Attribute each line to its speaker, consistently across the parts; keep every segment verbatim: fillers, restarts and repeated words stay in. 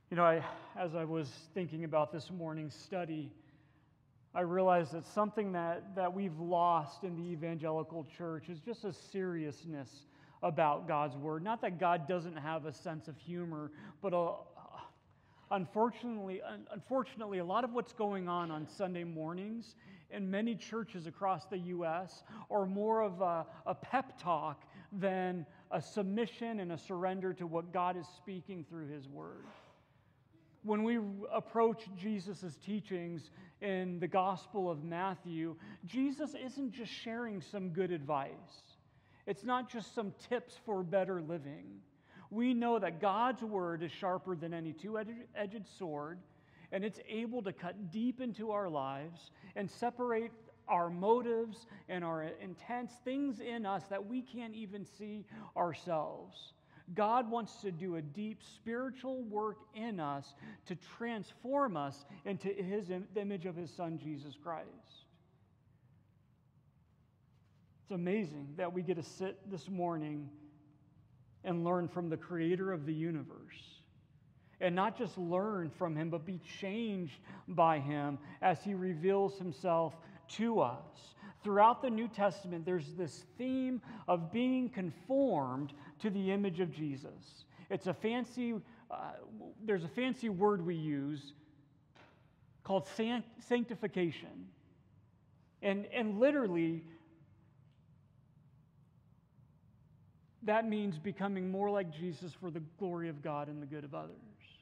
Speaker 1: You know, I, as I was thinking about this morning's study, I realized that something that, that we've lost in the evangelical church is just a seriousness about God's Word. Not that God doesn't have a sense of humor, but a, unfortunately, unfortunately, a lot of what's going on on Sunday mornings in many churches across the U S are more of a, a pep talk than a submission and a surrender to what God is speaking through His Word. When we approach Jesus' teachings in the Gospel of Matthew, Jesus isn't just sharing some good advice. It's not just some tips for better living. We know that God's Word is sharper than any two-edged sword, and it's able to cut deep into our lives and separate our motives and our intents, things in us that we can't even see ourselves. God wants to do a deep spiritual work in us to transform us into His the image of His Son, Jesus Christ. It's amazing that we get to sit this morning and learn from the Creator of the universe. And not just learn from Him, but be changed by Him as He reveals Himself to us. Throughout the New Testament, there's this theme of being conformed to the image of Jesus. It's a fancy, uh, there's a fancy word we use called sanctification. And, and literally, that means becoming more like Jesus for the glory of God and the good of others.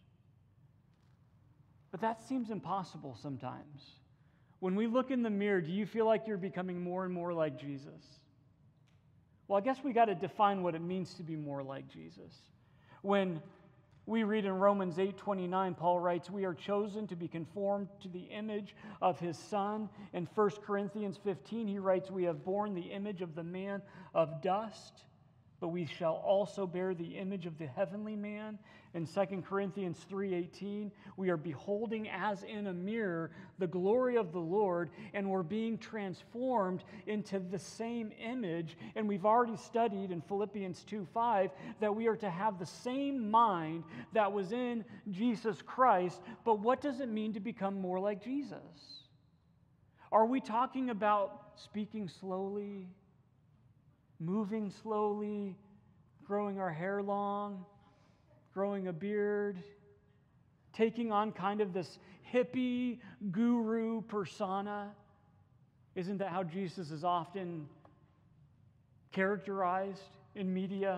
Speaker 1: But that seems impossible sometimes. When we look in the mirror, do you feel like you're becoming more and more like Jesus? Well, I guess we got to define what it means to be more like Jesus. When we read in Romans eight twenty-nine, Paul writes, "We are chosen to be conformed to the image of His Son." In First Corinthians fifteen, he writes, "We have borne the image of the man of dust, but we shall also bear the image of the heavenly man." In Second Corinthians three eighteen, we are beholding as in a mirror the glory of the Lord, and we're being transformed into the same image. And we've already studied in Philippians two five that we are to have the same mind that was in Jesus Christ. But what does it mean to become more like Jesus? Are we talking about speaking slowly, moving slowly, growing our hair long, growing a beard, taking on kind of this hippie guru persona? Isn't that how Jesus is often characterized in media?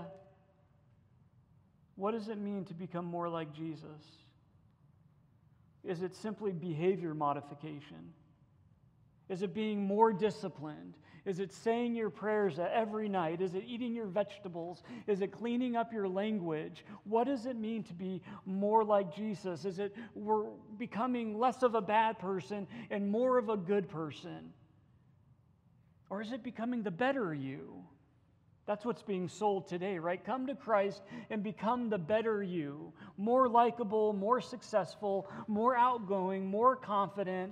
Speaker 1: What does it mean to become more like Jesus? Is it simply behavior modification? Is it being more disciplined? Is it saying your prayers every night? Is it eating your vegetables? Is it cleaning up your language? What does it mean to be more like Jesus? Is it we're becoming less of a bad person and more of a good person? Or is it becoming the better you? That's what's being sold today, right? Come to Christ and become the better you. More likable, more successful, more outgoing, more confident.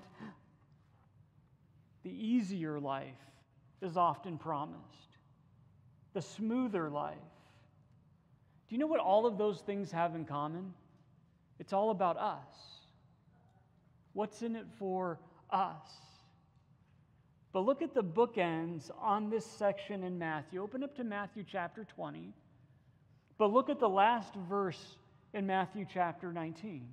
Speaker 1: The easier life is often promised. The smoother life. Do you know what all of those things have in common? It's all about us. What's in it for us? But look at the bookends on this section in Matthew. Open up to Matthew chapter twenty. But look at the last verse in Matthew chapter nineteen.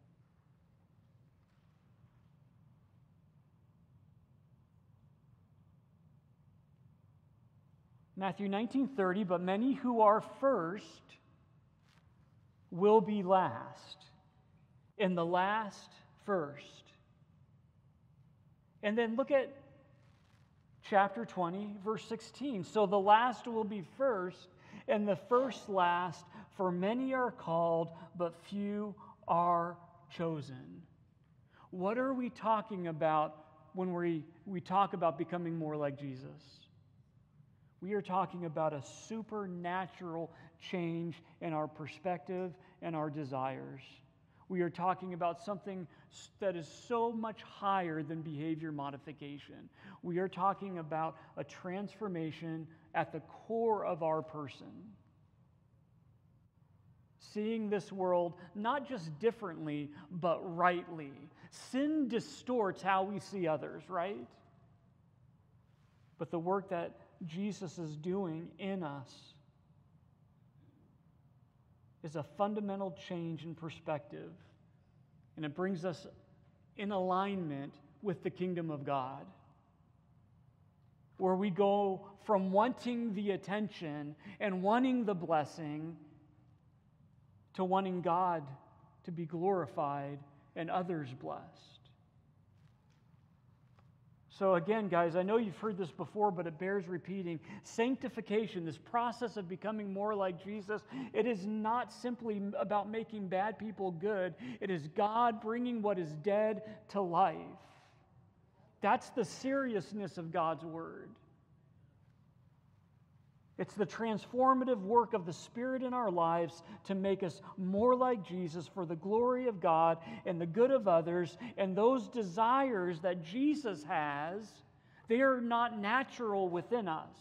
Speaker 1: Matthew nineteen thirty, "But many who are first will be last, and the last first." And then look at chapter twenty, verse sixteen. "So the last will be first, and the first last, for many are called, but few are chosen." What are we talking about when we, we talk about becoming more like Jesus? We are talking about a supernatural change in our perspective and our desires. We are talking about something that is so much higher than behavior modification. We are talking about a transformation at the core of our person. seeing this world not just differently, but rightly. Sin distorts how we see others, right? But the work that Jesus is doing in us is a fundamental change in perspective, and it brings us in alignment with the kingdom of God, where we go from wanting the attention and wanting the blessing to wanting God to be glorified and others blessed. So again, guys, I know you've heard this before, but it bears repeating. Sanctification, this process of becoming more like Jesus, it is not simply about making bad people good. It is God bringing what is dead to life. That's the seriousness of God's word. It's the transformative work of the Spirit in our lives to make us more like Jesus for the glory of God and the good of others. And those desires that Jesus has, they are not natural within us.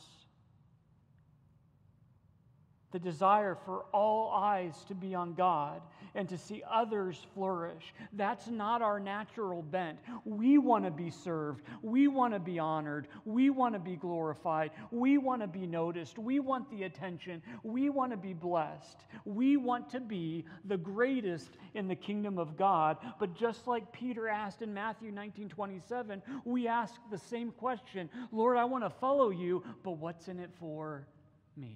Speaker 1: The desire for all eyes to be on God and to see others flourish. That's not our natural bent. We want to be served. We want to be honored. We want to be glorified. We want to be noticed. We want the attention. We want to be blessed. We want to be the greatest in the kingdom of God. But just like Peter asked in Matthew nineteen twenty-seven, we ask the same question. Lord, I want to follow you, but what's in it for me?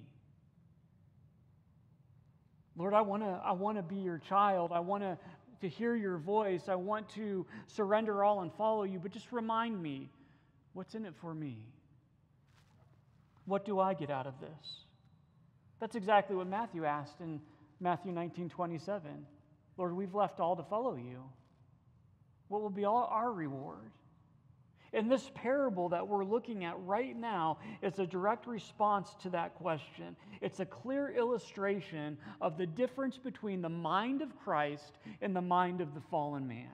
Speaker 1: Lord, I want to I want to be your child. I want to, to hear your voice. I want to surrender all and follow you. But just remind me, what's in it for me? What do I get out of this? That's exactly what Matthew asked in Matthew nineteen twenty-seven. Lord, we've left all to follow you. What will be all our reward? And this parable that we're looking at right now is a direct response to that question. It's a clear illustration of the difference between the mind of Christ and the mind of the fallen man.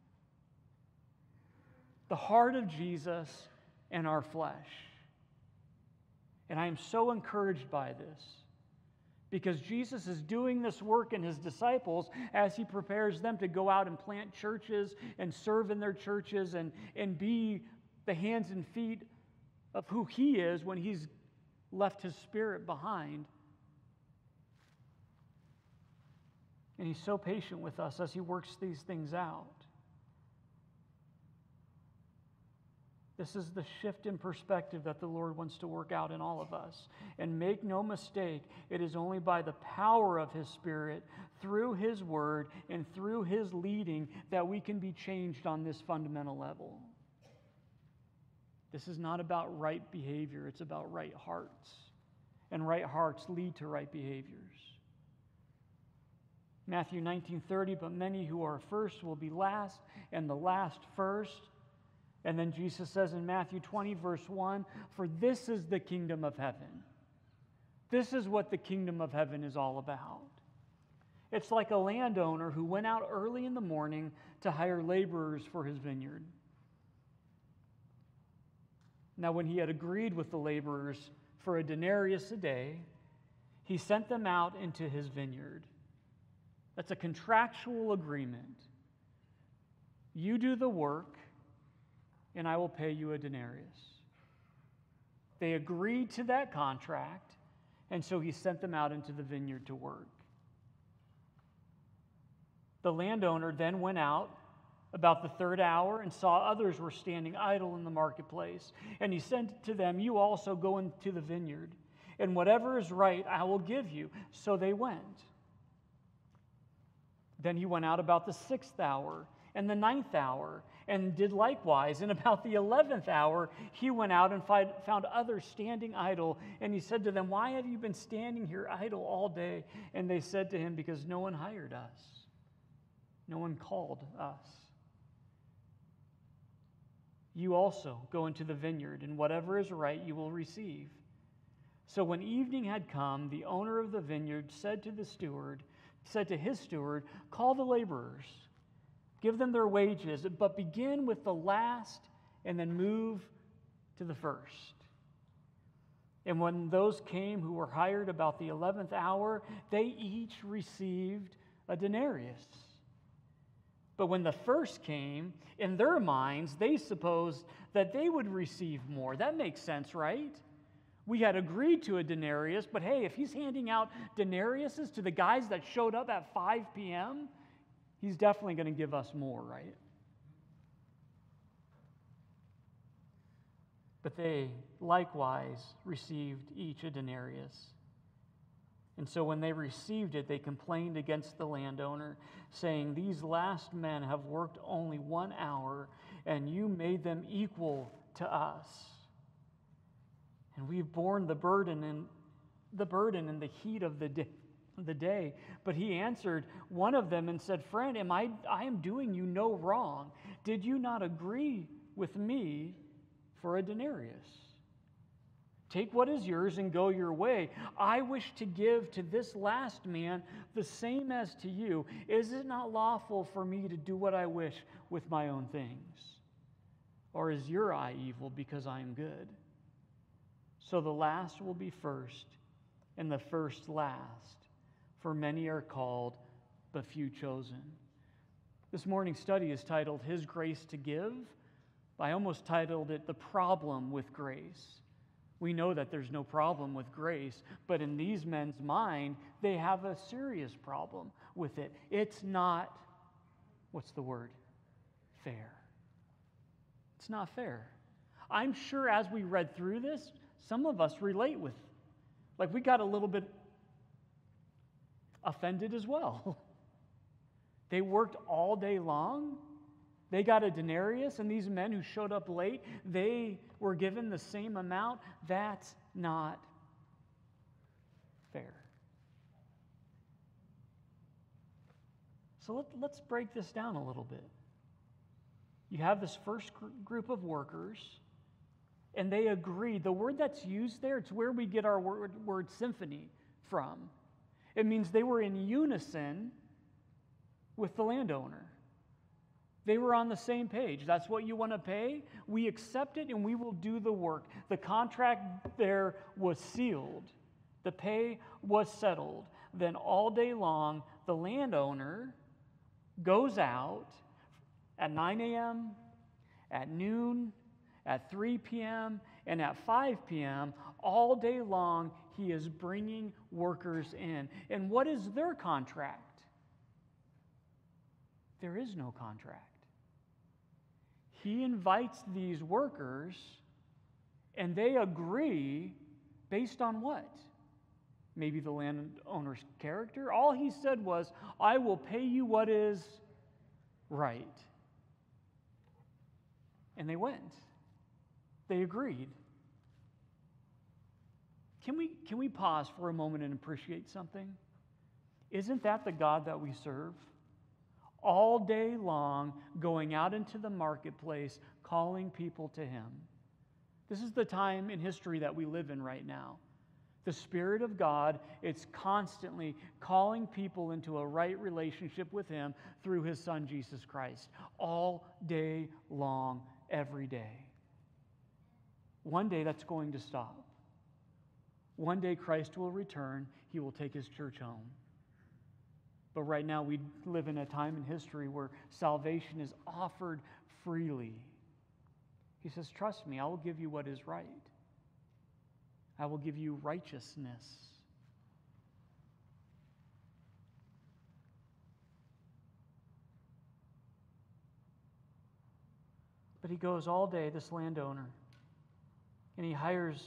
Speaker 1: The heart of Jesus and our flesh. And I am so encouraged by this, because Jesus is doing this work in his disciples as he prepares them to go out and plant churches and serve in their churches and, and be the hands and feet of who he is when he's left his Spirit behind. And he's so patient with us as he works these things out. This is the shift in perspective that the Lord wants to work out in all of us. And make no mistake, it is only by the power of his Spirit, through his word, and through his leading that we can be changed on this fundamental level. This is not about right behavior, it's about right hearts. And right hearts lead to right behaviors. Matthew nineteen thirty, but many who are first will be last, and the last first. And then Jesus says in Matthew twenty, verse one, for this is the kingdom of heaven. This is what the kingdom of heaven is all about. It's like a landowner who went out early in the morning to hire laborers for his vineyard. Now, when he had agreed with the laborers for a denarius a day, he sent them out into his vineyard. That's a contractual agreement. You do the work, and I will pay you a denarius. They agreed to that contract, and so he sent them out into the vineyard to work. The landowner then went out about the third hour and saw others were standing idle in the marketplace. And he said to them, you also go into the vineyard, and whatever is right I will give you. So they went. Then he went out about the sixth hour and the ninth hour, and did likewise. And about the eleventh hour, he went out and found others standing idle. And he said to them, why have you been standing here idle all day? And they said to him, because no one hired us. No one called us. You also go into the vineyard, and whatever is right you will receive. So when evening had come, the owner of the vineyard said to the steward, said to his steward, call the laborers, give them their wages, but begin with the last and then move to the first. And when those came who were hired about the eleventh hour, they each received a denarius. But when the first came, in their minds, they supposed that they would receive more. That makes sense, right? We had agreed to a denarius, but hey, if he's handing out denariuses to the guys that showed up at five p.m., he's definitely going to give us more, right? But they likewise received each a denarius. And so when they received it, they complained against the landowner, saying, "These last men have worked only one hour, and you made them equal to us. And we've borne the burden in the burden in the heat of the day." The day. But he answered one of them and said, "Friend, am I, I am doing you no wrong. Did you not agree with me for a denarius? Take what is yours and go your way. I wish to give to this last man the same as to you. Is it not lawful for me to do what I wish with my own things? Or is your eye evil because I am good? So the last will be first, and the first last. For many are called, but few chosen." This morning's study is titled, "His Grace to Give." I almost titled it, "The Problem with Grace." We know that there's no problem with grace, but in these men's mind, they have a serious problem with it. It's not, what's the word? Fair. It's not fair. I'm sure as we read through this, some of us relate with, like we got a little bit offended as well. They worked all day long. They got a denarius, and these men who showed up late, they were given the same amount. That's not fair. So let, let's break this down a little bit. You have this first gr- group of workers, and they agreed. The word that's used there, it's where we get our word, word symphony from. It means they were in unison with the landowner. They were on the same page. That's what you want to pay? We accept it and we will do the work. The contract there was sealed. The pay was settled. Then all day long, the landowner goes out at nine a.m., at noon, at three p.m., and at five p.m., all day long, he is bringing workers in. And what is their contract? There is no contract. He invites these workers, and they agree based on what? Maybe the landowner's character? All he said was, "I will pay you what is right." And they went. They agreed. Can we, can we pause for a moment and appreciate something? Isn't that the God that we serve? All day long, going out into the marketplace, calling people to Him. This is the time in history that we live in right now. The Spirit of God, it's constantly calling people into a right relationship with Him through His Son, Jesus Christ. All day long, every day. One day that's going to stop. One day Christ will return. He will take His church home. But right now we live in a time in history where salvation is offered freely. He says, "Trust me, I will give you what is right. I will give you righteousness." But he goes all day, this landowner, and he hires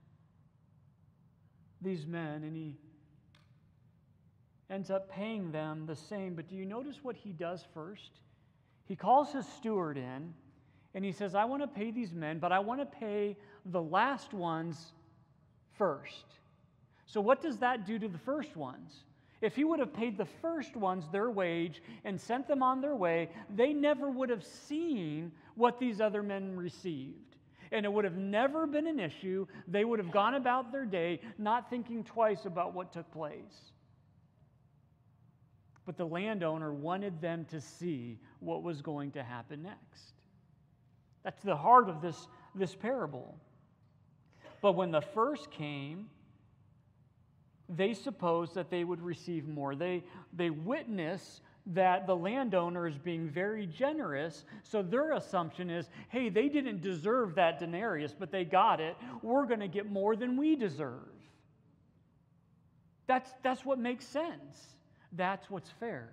Speaker 1: these men, and he ends up paying them the same. But do you notice what he does first? He calls his steward in, and he says, "I want to pay these men, but I want to pay the last ones first." So what does that do to the first ones? If he would have paid the first ones their wage and sent them on their way, they never would have seen what these other men received. And it would have never been an issue. They would have gone about their day not thinking twice about what took place. But the landowner wanted them to see what was going to happen next. That's the heart of this, this parable. But when the first came, they supposed that they would receive more. They, they witness that the landowner is being very generous, so their assumption is, hey, they didn't deserve that denarius, but they got it. We're going to get more than we deserve. That's, that's what makes sense. That's what's fair.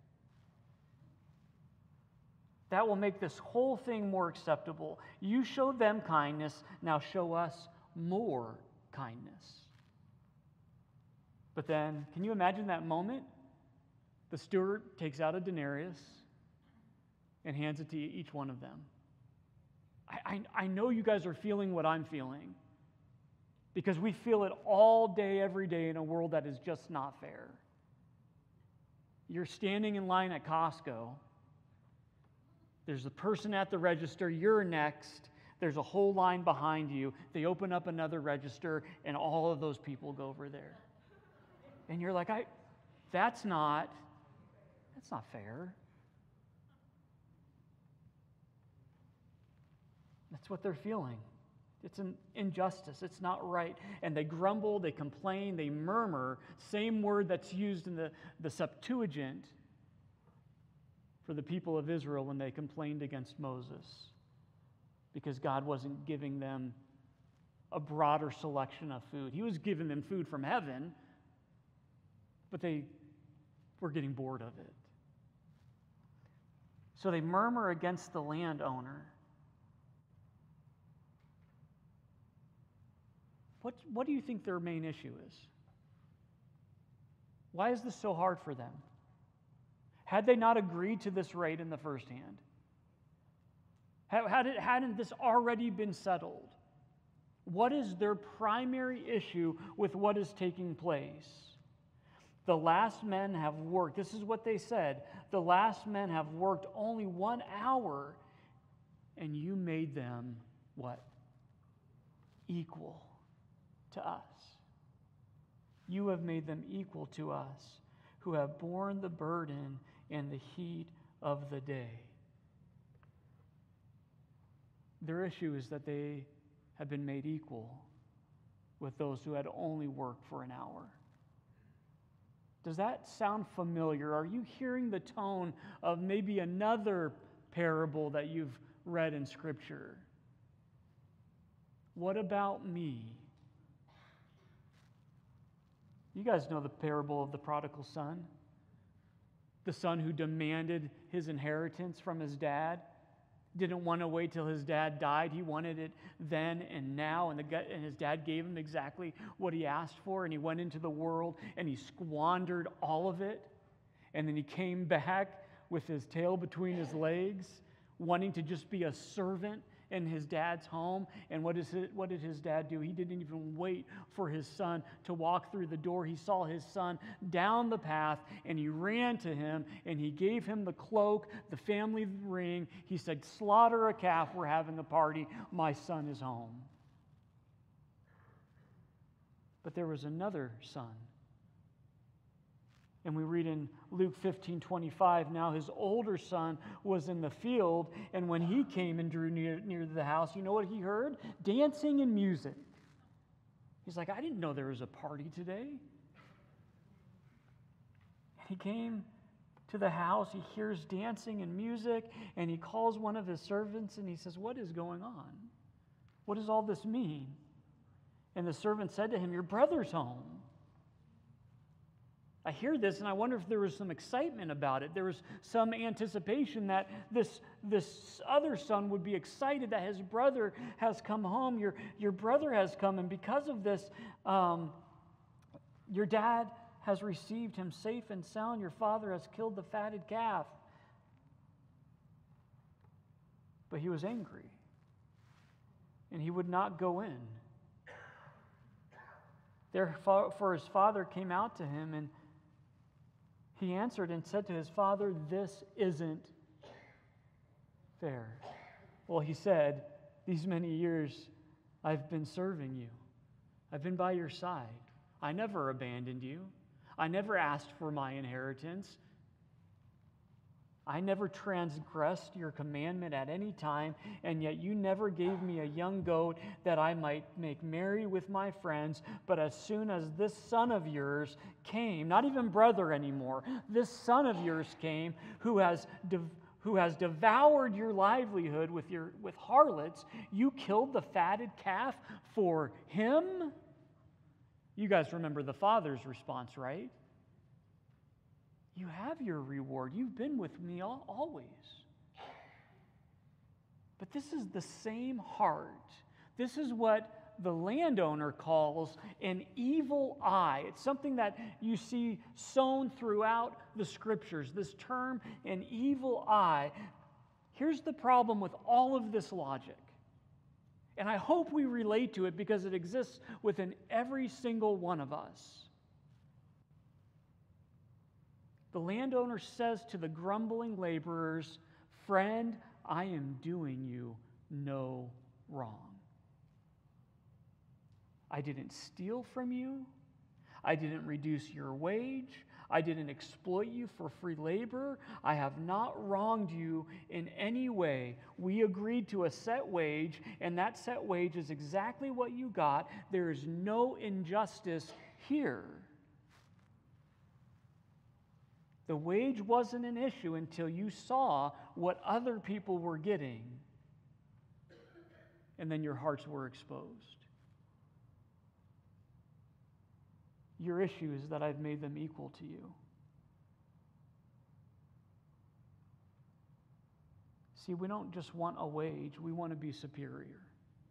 Speaker 1: That will make this whole thing more acceptable. You showed them kindness, now show us more kindness. But then, can you imagine that moment? The steward takes out a denarius and hands it to each one of them. I, I, I know you guys are feeling what I'm feeling, because we feel it all day, every day in a world that is just not fair. You're standing in line at Costco. There's a person at the register. You're next. There's a whole line behind you. They open up another register, and all of those people go over there. And you're like, I, that's not, that's not fair. That's what they're feeling. It's an injustice. It's not right. And they grumble, they complain, they murmur. Same word that's used in the, the Septuagint for the people of Israel when they complained against Moses, because God wasn't giving them a broader selection of food. He was giving them food from heaven, but they were getting bored of it. So they murmur against the landowner. What, what do you think their main issue is? Why is this so hard for them? Had they not agreed to this rate in the first hand? Had it, hadn't this already been settled? What is their primary issue with what is taking place? The last men have worked. This is what they said. The last men have worked only one hour, and you made them what? Equal to us. You have made them equal to us, who have borne the burden and the heat of the day. Their issue is that they have been made equal with those who had only worked for an hour. Does that sound familiar? Are you hearing the tone of maybe another parable that you've read in Scripture? What about me? You guys know the parable of the prodigal son? The son who demanded his inheritance from his dad, didn't want to wait till his dad died. He wanted it then and now, and, the, and his dad gave him exactly what he asked for, and he went into the world and he squandered all of it, and then he came back with his tail between his legs, wanting to just be a servant in his dad's home. And what, is it, what did his dad do? He didn't even wait for his son to walk through the door. He saw his son down the path, and he ran to him, and he gave him the cloak, the family ring. He said, slaughter a calf, we're having a party, my son is home. But there was another son. And we read in Luke fifteen twenty-five, now his older son was in the field, and when he came and drew near, near the house, you know what he heard? Dancing and music. He's like, I didn't know there was a party today. He came to the house, he hears dancing and music, and he calls one of his servants and he says, what is going on? What does all this mean? And the servant said to him, your brother's home. I hear this, and I wonder if there was some excitement about it. There was some anticipation that this, this other son would be excited that his brother has come home. Your, your brother has come, and because of this, um, your dad has received him safe and sound. Your father has killed the fatted calf. But he was angry, and he would not go in. Therefore, his father came out to him, and he answered and said to his father, this isn't fair. Well, he said, these many years I've been serving you. I've been by your side. I never abandoned you. I never asked for my inheritance. I never transgressed your commandment at any time, and yet you never gave me a young goat that I might make merry with my friends. But as soon as this son of yours came, not even brother anymore, this son of yours came who has dev- who has devoured your livelihood with your with harlots, you killed the fatted calf for him? You guys remember the father's response, right? You have your reward. You've been with me all, always. But this is the same heart. This is what the landowner calls an evil eye. It's something that you see sown throughout the scriptures, this term, an evil eye. Here's the problem with all of this logic. And I hope we relate to it because it exists within every single one of us. The landowner says to the grumbling laborers, "Friend, I am doing you no wrong. I didn't steal from you. I didn't reduce your wage. I didn't exploit you for free labor. I have not wronged you in any way. We agreed to a set wage, and that set wage is exactly what you got. There is no injustice here." The wage wasn't an issue until you saw what other people were getting, and then your hearts were exposed. Your issue is that I've made them equal to you. See, we don't just want a wage, we want to be superior.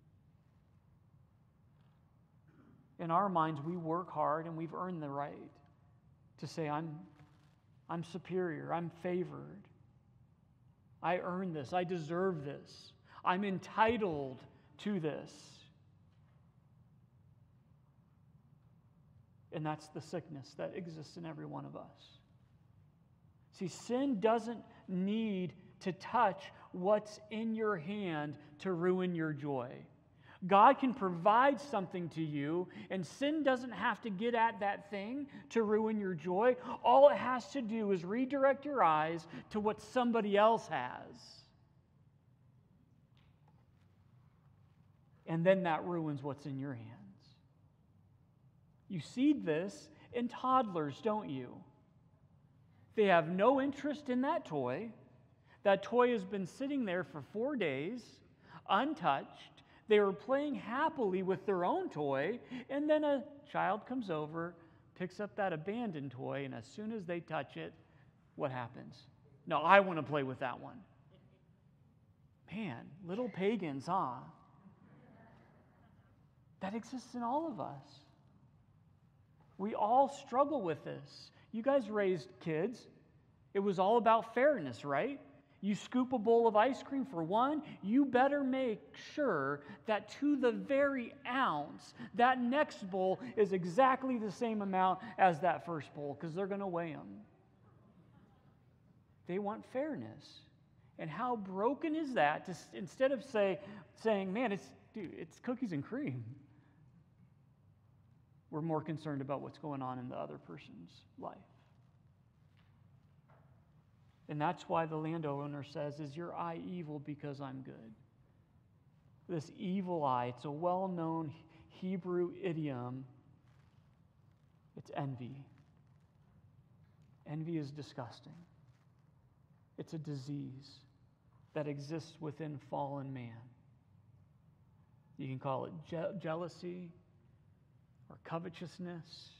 Speaker 1: In our minds, we work hard and we've earned the right to say, I'm I'm superior. I'm favored. I earn this. I deserve this. I'm entitled to this. And that's the sickness that exists in every one of us. See, sin doesn't need to touch what's in your hand to ruin your joy. God can provide something to you, and sin doesn't have to get at that thing to ruin your joy. All it has to do is redirect your eyes to what somebody else has. And then that ruins what's in your hands. You see this in toddlers, don't you? They have no interest in that toy. That toy has been sitting there for four days, untouched. They were playing happily with their own toy, and then a child comes over, picks up that abandoned toy, and as soon as they touch it, what happens? No, I want to play with that one. Man, little pagans, huh? That exists in all of us. We all struggle with this. You guys raised kids. It was all about fairness, right? You scoop a bowl of ice cream for one, you better make sure that to the very ounce, that next bowl is exactly the same amount as that first bowl, because they're going to weigh them. They want fairness. And how broken is that to, instead of say, saying, man, it's, dude, it's cookies and cream, we're more concerned about what's going on in the other person's life. And that's why the landowner says, is your eye evil because I'm good? This evil eye, it's a well-known Hebrew idiom. It's envy. Envy is disgusting. It's a disease that exists within fallen man. You can call it je- jealousy or covetousness.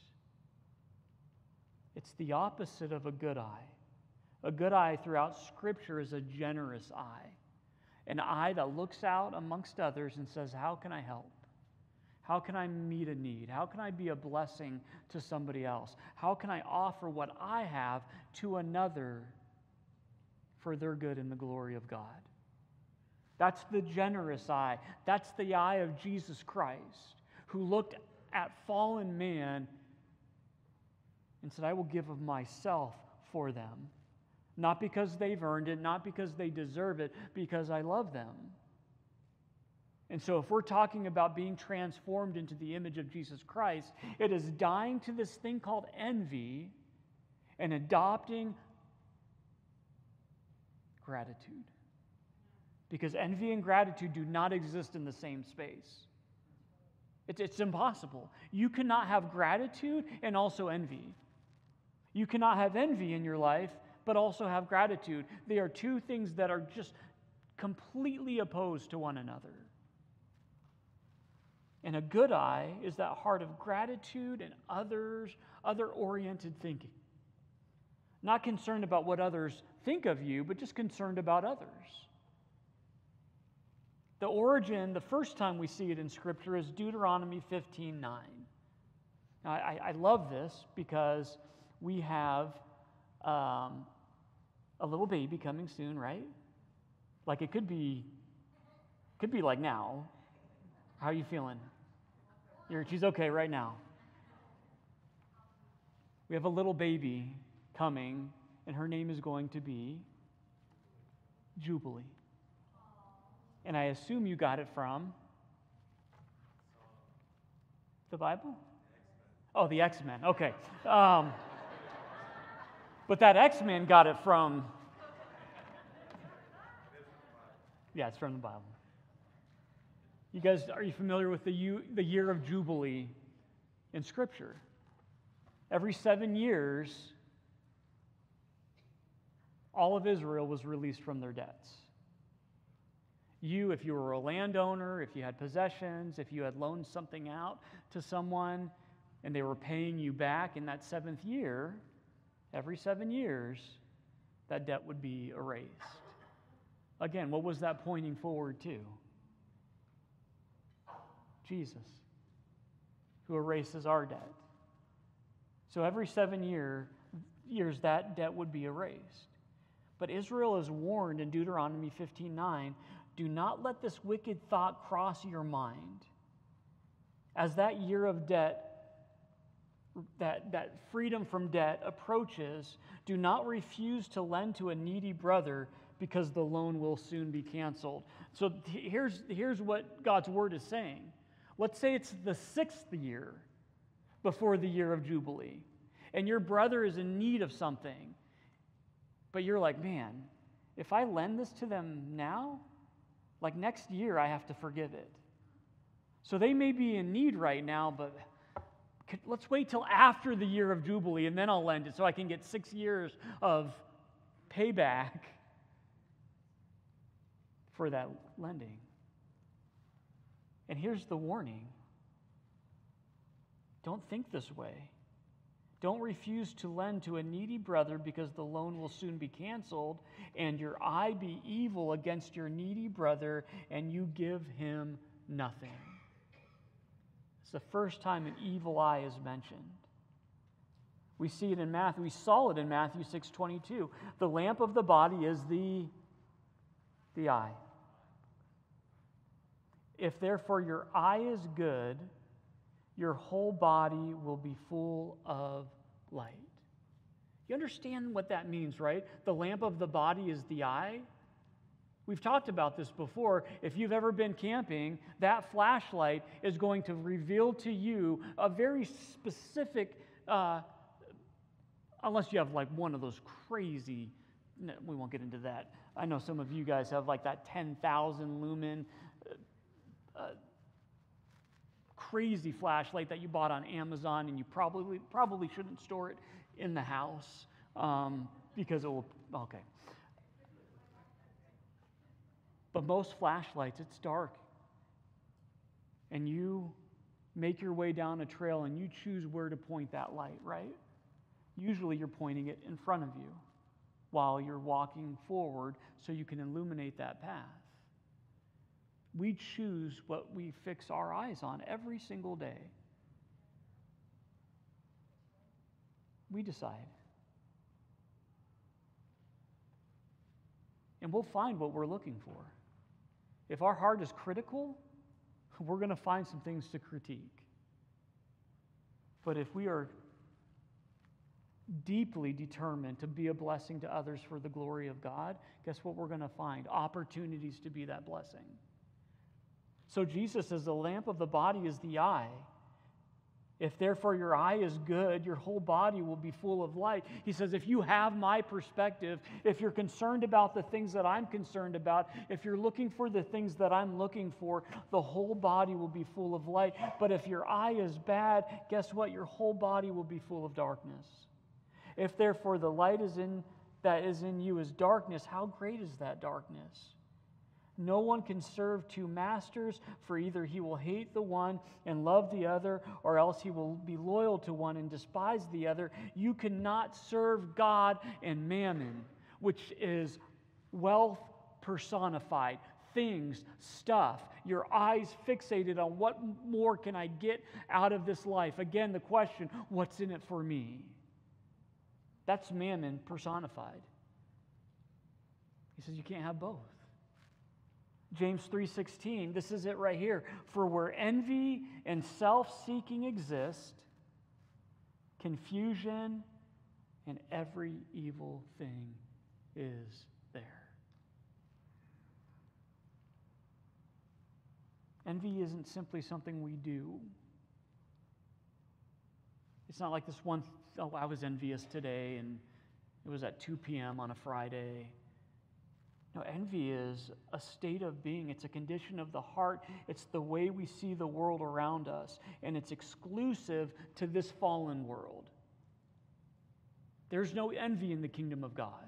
Speaker 1: It's the opposite of a good eye. A good eye throughout Scripture is a generous eye. An eye that looks out amongst others and says, how can I help? How can I meet a need? How can I be a blessing to somebody else? How can I offer what I have to another for their good and the glory of God? That's the generous eye. That's the eye of Jesus Christ, who looked at fallen man and said, I will give of myself for them. Not because they've earned it, not because they deserve it, because I love them. And so if we're talking about being transformed into the image of Jesus Christ, it is dying to this thing called envy and adopting gratitude. Because envy and gratitude do not exist in the same space. It's, it's impossible. You cannot have gratitude and also envy. You cannot have envy in your life, but also have gratitude. They are two things that are just completely opposed to one another. And a good eye is that heart of gratitude and others, other-oriented thinking. Not concerned about what others think of you, but just concerned about others. The origin, the first time we see it in Scripture, is Deuteronomy fifteen nine. Now, I, I love this because we have um, a little baby coming soon, right? Like it could be, could be like now. How are you feeling? You're, she's okay right now. We have a little baby coming, and her name is going to be Jubilee. And I assume you got it from the Bible? Oh, the X-Men. Okay. Um, but that X-Men got it from, yeah, it's from the Bible. You guys, are you familiar with the, U, the year of Jubilee in Scripture? Every seven years, all of Israel was released from their debts. You, if you were a landowner, if you had possessions, if you had loaned something out to someone and they were paying you back in that seventh year, every seven years, that debt would be erased. Again, what was that pointing forward to? Jesus, who erases our debt. So every seven year, years, that debt would be erased. But Israel is warned in Deuteronomy fifteen nine, do not let this wicked thought cross your mind. As that year of debt, that, that freedom from debt approaches, do not refuse to lend to a needy brother because the loan will soon be canceled. So here's, here's what God's word is saying. Let's say it's the sixth year before the year of Jubilee, and your brother is in need of something, but you're like, man, if I lend this to them now, like next year I have to forgive it. So they may be in need right now, but let's wait till after the year of Jubilee, and then I'll lend it so I can get six years of payback for that lending. And here's the warning. Don't think this way. Don't refuse to lend to a needy brother because the loan will soon be canceled, and your eye be evil against your needy brother, and you give him nothing. It's the first time an evil eye is mentioned. We see it in Matthew. We saw it in Matthew six twenty-two. The lamp of the body is the, the eye. If therefore your eye is good, your whole body will be full of light. You understand what that means, right? The lamp of the body is the eye. We've talked about this before. If you've ever been camping, that flashlight is going to reveal to you a very specific, uh, unless you have like one of those crazy, no, we won't get into that. I know some of you guys have like that ten thousand lumen uh, crazy flashlight that you bought on Amazon, and you probably probably shouldn't store it in the house um, because it will, okay. But most flashlights, it's dark. And you make your way down a trail and you choose where to point that light, right? Usually you're pointing it in front of you while you're walking forward so you can illuminate that path. We choose what we fix our eyes on every single day. We decide. And we'll find what we're looking for. If our heart is critical, we're going to find some things to critique. But if we are deeply determined to be a blessing to others for the glory of God, guess what we're going to find? Opportunities to be that blessing. So Jesus says the lamp of the body is the eye. If therefore your eye is good, your whole body will be full of light. He says, if you have my perspective, if you're concerned about the things that I'm concerned about, if you're looking for the things that I'm looking for, the whole body will be full of light. But if your eye is bad, guess what? Your whole body will be full of darkness. If therefore the light is in that is in you is darkness, how great is that darkness? No one can serve two masters, for either he will hate the one and love the other, or else he will be loyal to one and despise the other. You cannot serve God and mammon, which is wealth personified, things, stuff, your eyes fixated on what more can I get out of this life. Again, the question, what's in it for me? That's mammon personified. He says you can't have both. James three sixteen, this is it right here. For where envy and self-seeking exist, confusion and every evil thing is there. Envy isn't simply something we do. It's not like this one, oh, I was envious today and it was at two p.m. on a Friday. No, envy is a state of being. It's a condition of the heart. It's the way we see the world around us. And it's exclusive to this fallen world. There's no envy in the kingdom of God.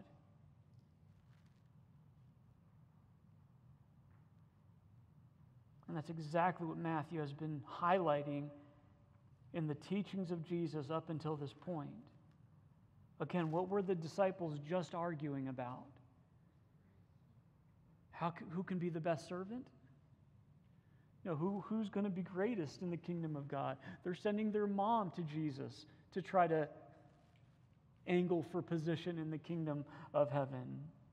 Speaker 1: And that's exactly what Matthew has been highlighting in the teachings of Jesus up until this point. Again, what were the disciples just arguing about? How, who can be the best servant? You know, who, who's going to be greatest in the kingdom of God? They're sending their mom to Jesus to try to angle for position in the kingdom of heaven.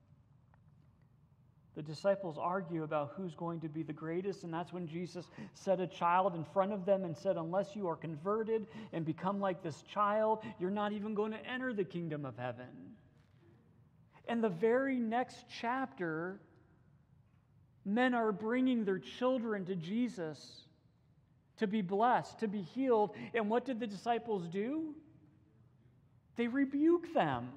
Speaker 1: The disciples argue about who's going to be the greatest, and that's when Jesus set a child in front of them and said, unless you are converted and become like this child, you're not even going to enter the kingdom of heaven. And the very next chapter, men are bringing their children to Jesus to be blessed, to be healed. And what did the disciples do? They rebuke them.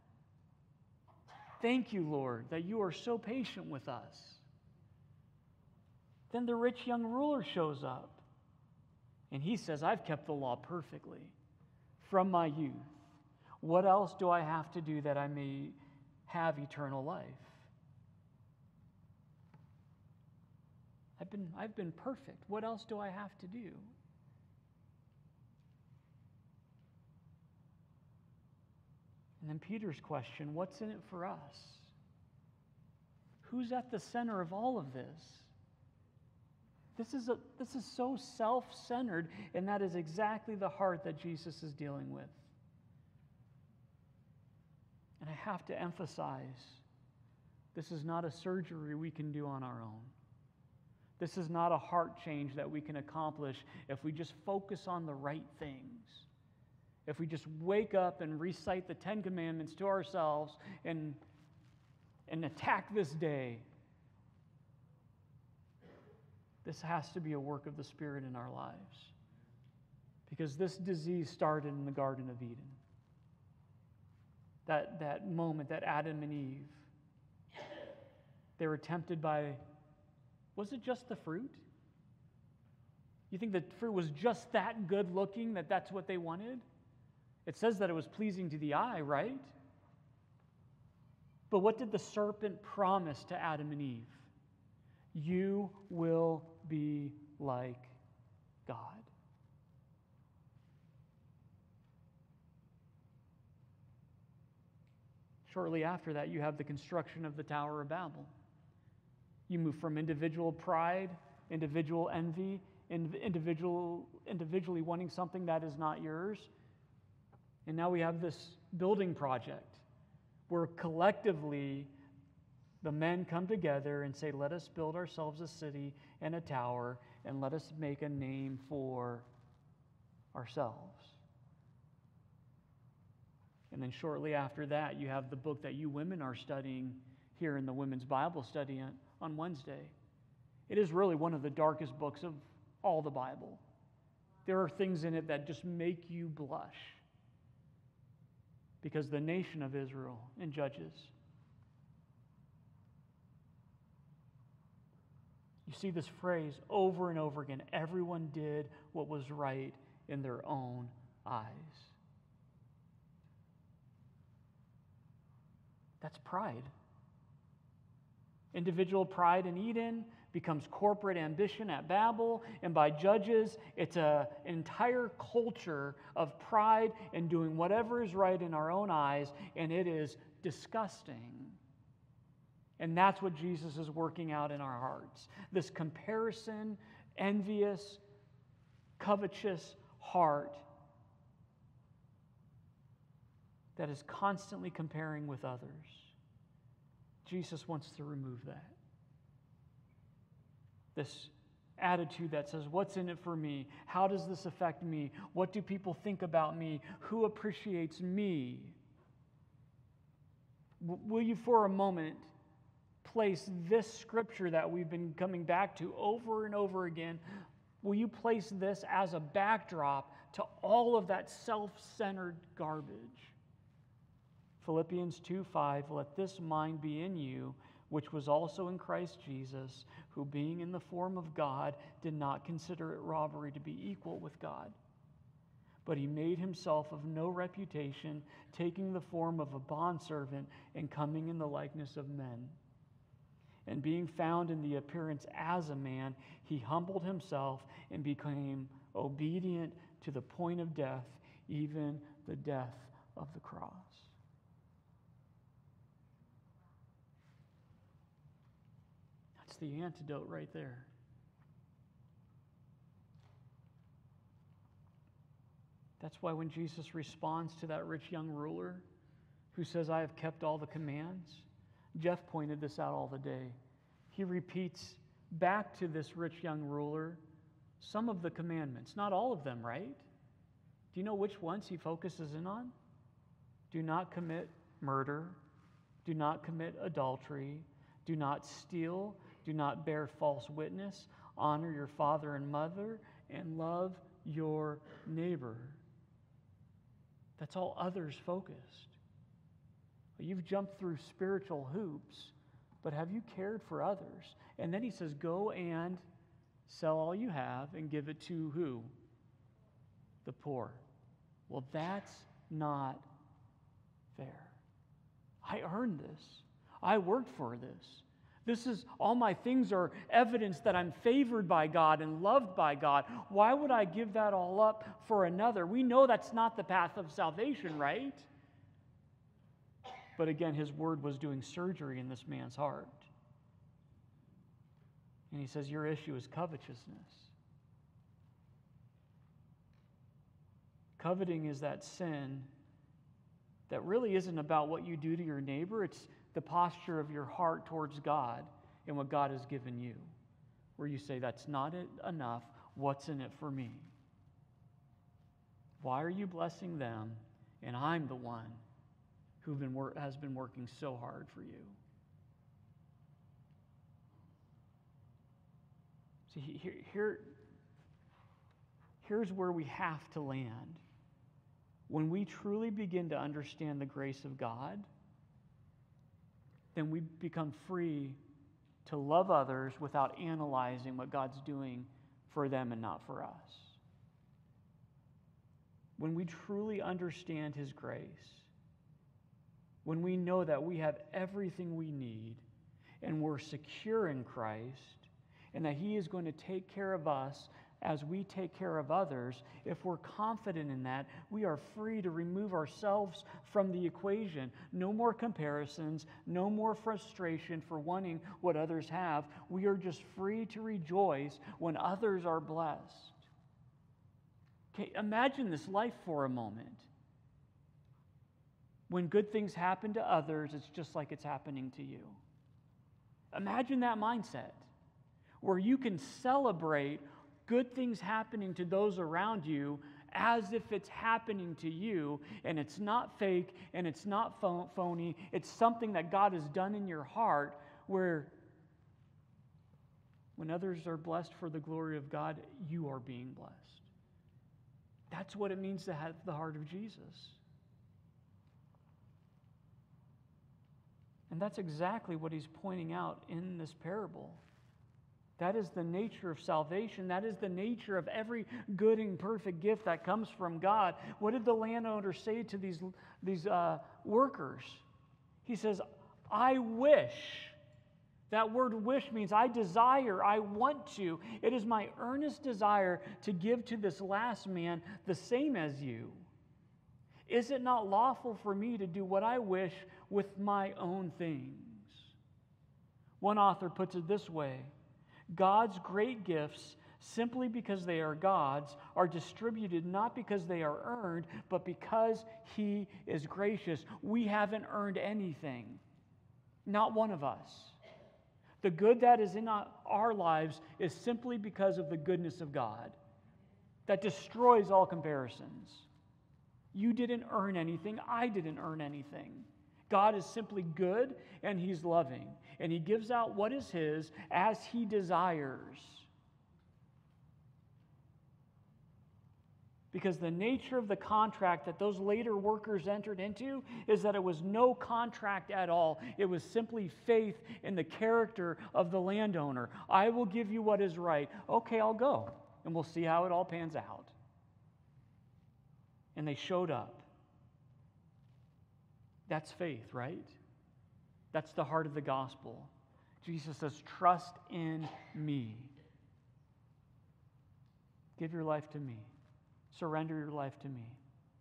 Speaker 1: Thank you, Lord, that you are so patient with us. Then the rich young ruler shows up, and he says, I've kept the law perfectly from my youth. What else do I have to do that I may have eternal life? I've been, I've been perfect. What else do I have to do? And then Peter's question, what's in it for us? Who's at the center of all of this? This is, a, this is so self-centered, and that is exactly the heart that Jesus is dealing with. And I have to emphasize, this is not a surgery we can do on our own. This is not a heart change that we can accomplish if we just focus on the right things. If we just wake up and recite the Ten Commandments to ourselves and, and attack this day. This has to be a work of the Spirit in our lives. Because this disease started in the Garden of Eden. That, that moment that Adam and Eve, they were tempted by, was it just the fruit? You think the fruit was just that good looking that that's what they wanted? It says that it was pleasing to the eye, right? But what did the serpent promise to Adam and Eve? You will be like God. Shortly after that, you have the construction of the Tower of Babel. You move from individual pride, individual envy, individual, individually wanting something that is not yours. And now we have this building project where collectively the men come together and say, let us build ourselves a city and a tower, and let us make a name for ourselves. And then shortly after that, you have the book that you women are studying here in the Women's Bible Study on, on Wednesday. It is really one of the darkest books of all the Bible. There are things in it that just make you blush. Because the nation of Israel in Judges, you see this phrase over and over again. Everyone did what was right in their own eyes. That's pride. Individual pride in Eden becomes corporate ambition at Babel, and by Judges, it's a, an entire culture of pride and doing whatever is right in our own eyes, and it is disgusting. And that's what Jesus is working out in our hearts. This comparison, envious, covetous heart that is constantly comparing with others. Jesus wants to remove that. This attitude that says, what's in it for me? How does this affect me? What do people think about me? Who appreciates me? W- will you for a moment place this scripture that we've been coming back to over and over again? Will you place this as a backdrop to all of that self-centered garbage? Philippians two five, let this mind be in you, which was also in Christ Jesus, who being in the form of God, did not consider it robbery to be equal with God. But he made himself of no reputation, taking the form of a bondservant and coming in the likeness of men. And being found in the appearance as a man, he humbled himself and became obedient to the point of death, even the death of the cross. That's the antidote right there. That's why when Jesus responds to that rich young ruler who says, I have kept all the commands, Jeff pointed this out all the day. He repeats back to this rich young ruler some of the commandments, not all of them, right? Do you know which ones he focuses in on? Do not commit murder. Do not commit adultery. Do not steal. Do not bear false witness. Honor your father and mother, and love your neighbor. That's all others focused. You've jumped through spiritual hoops, but have you cared for others? And then he says, go and sell all you have and give it to who? The poor. Well, that's not fair. I earned this. I worked for this. This is, all my things are evidence that I'm favored by God and loved by God. Why would I give that all up for another? We know that's not the path of salvation, right? But again, his word was doing surgery in this man's heart. And he says, your issue is covetousness. Coveting is that sin that really isn't about what you do to your neighbor. It's the posture of your heart towards God and what God has given you, where you say, that's not it enough. What's in it for me? Why are you blessing them and I'm the one who been wor- has been working so hard for you? See, here, here, here's where we have to land. When we truly begin to understand the grace of God, then we become free to love others without analyzing what God's doing for them and not for us. When we truly understand His grace, when we know that we have everything we need and we're secure in Christ and that He is going to take care of us as we take care of others, if we're confident in that, we are free to remove ourselves from the equation. No more comparisons, no more frustration for wanting what others have. We are just free to rejoice when others are blessed. Okay, imagine this life for a moment. When good things happen to others, it's just like it's happening to you. Imagine that mindset where you can celebrate good things happening to those around you as if it's happening to you, and it's not fake and it's not phony. It's something that God has done in your heart, where when others are blessed for the glory of God, you are being blessed. That's what it means to have the heart of Jesus. And that's exactly what he's pointing out in this parable. That is the nature of salvation. That is the nature of every good and perfect gift that comes from God. What did the landowner say to these, these uh, workers? He says, I wish. That word wish means I desire, I want to. It is my earnest desire to give to this last man the same as you. Is it not lawful for me to do what I wish with my own things? One author puts it this way: God's great gifts, simply because they are God's, are distributed not because they are earned, but because He is gracious. We haven't earned anything. Not one of us. The good that is in our lives is simply because of the goodness of God that destroys all comparisons. You didn't earn anything. I didn't earn anything. God is simply good and He's loving. And He gives out what is His as He desires. Because the nature of the contract that those later workers entered into is that it was no contract at all. It was simply faith in the character of the landowner. I will give you what is right. Okay, I'll go. And we'll see how it all pans out. And they showed up. That's faith, right? That's the heart of the gospel. Jesus says, trust in me. Give your life to me. Surrender your life to me.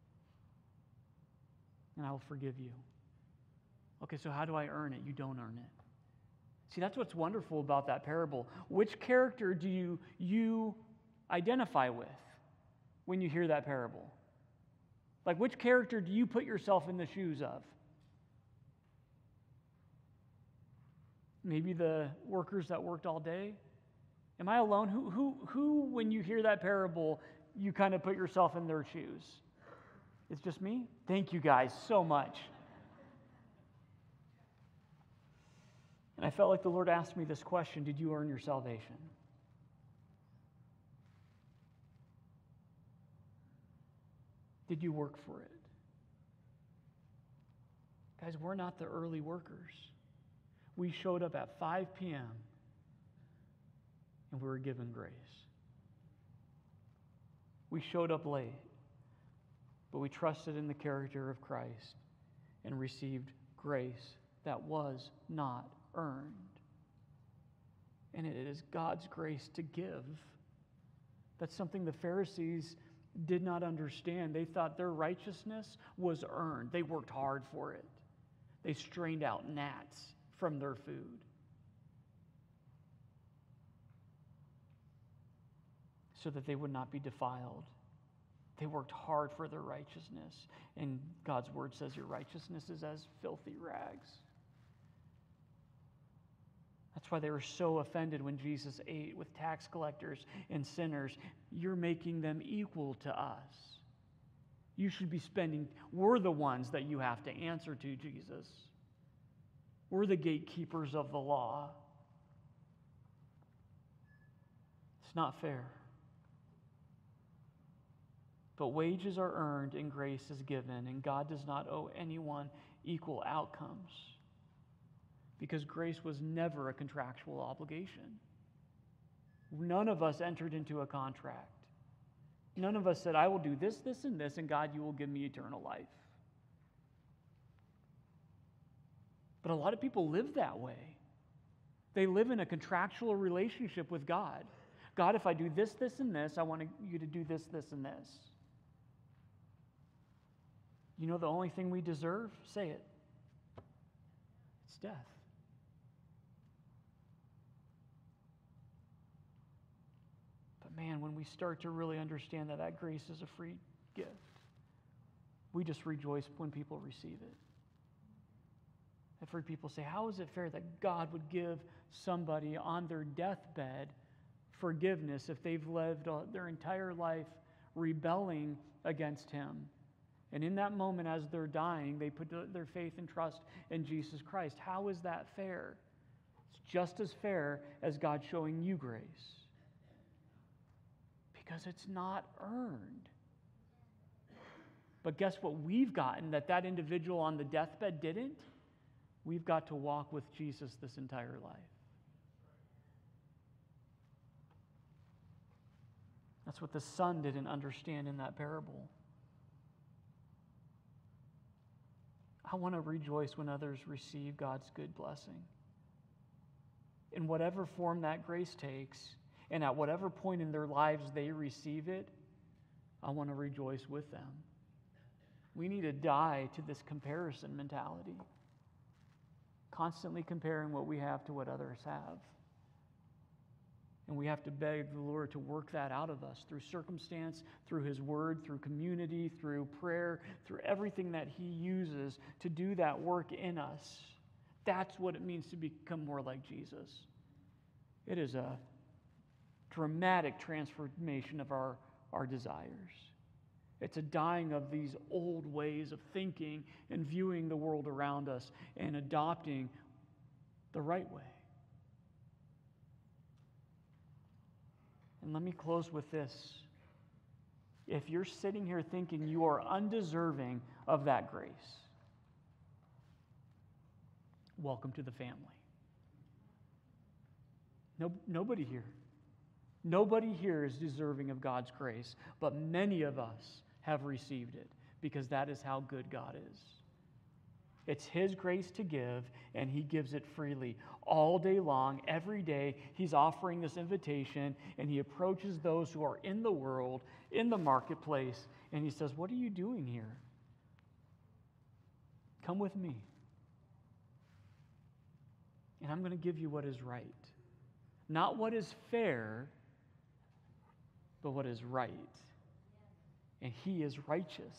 Speaker 1: And I will forgive you. Okay, so how do I earn it? You don't earn it. See, that's what's wonderful about that parable. Which character do you, you identify with when you hear that parable? Like, which character do you put yourself in the shoes of? Maybe the workers that worked all day? Am I alone? Who, who, who, when you hear that parable, you kind of put yourself in their shoes? It's just me? Thank you guys so much. And I felt like the Lord asked me this question: did you earn your salvation? Did you work for it? Guys, we're not the early workers. We showed up at five p.m. and we were given grace. We showed up late, but we trusted in the character of Christ and received grace that was not earned. And it is God's grace to give. That's something the Pharisees did not understand. They thought their righteousness was earned. They worked hard for it. They strained out gnats from their food. So that they would not be defiled. They worked hard for their righteousness. And God's word says your righteousness is as filthy rags. That's why they were so offended when Jesus ate with tax collectors and sinners. You're making them equal to us. You should be spending, we're the ones that you have to answer to, Jesus. We're the gatekeepers of the law. It's not fair. But wages are earned and grace is given, and God does not owe anyone equal outcomes. Because grace was never a contractual obligation. None of us entered into a contract. None of us said, I will do this, this, and this, and God, you will give me eternal life. But a lot of people live that way. They live in a contractual relationship with God. God, if I do this, this, and this, I want you to do this, this, and this. You know the only thing we deserve? Say it. It's death. But man, when we start to really understand that that grace is a free gift, we just rejoice when people receive it. I've heard people say, how is it fair that God would give somebody on their deathbed forgiveness if they've lived their entire life rebelling against Him? And in that moment, as they're dying, they put their faith and trust in Jesus Christ. How is that fair? It's just as fair as God showing you grace. Because it's not earned. But guess what we've gotten that that individual on the deathbed didn't? We've got to walk with Jesus this entire life. That's what the son didn't understand in that parable. I want to rejoice when others receive God's good blessing. In whatever form that grace takes, and at whatever point in their lives they receive it, I want to rejoice with them. We need to die to this comparison mentality, constantly comparing what we have to what others have. And we have to beg the Lord to work that out of us through circumstance, through His Word, through community, through prayer, through everything that He uses to do that work in us. That's what it means to become more like Jesus. It is a dramatic transformation of our, our desires. It's a dying of these old ways of thinking and viewing the world around us and adopting the right way. And let me close with this. If you're sitting here thinking you are undeserving of that grace, welcome to the family. No, nobody here. Nobody here is deserving of God's grace, but many of us have received it because that is how good God is. It's His grace to give, and He gives it freely. All day long, every day, He's offering this invitation, and He approaches those who are in the world, in the marketplace, and He says, what are you doing here? Come with me. And I'm going to give you what is right. Not what is fair, but what is right. And He is righteous.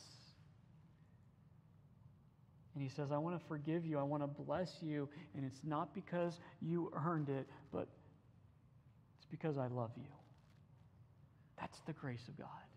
Speaker 1: And He says, I want to forgive you. I want to bless you. And it's not because you earned it, but it's because I love you. That's the grace of God.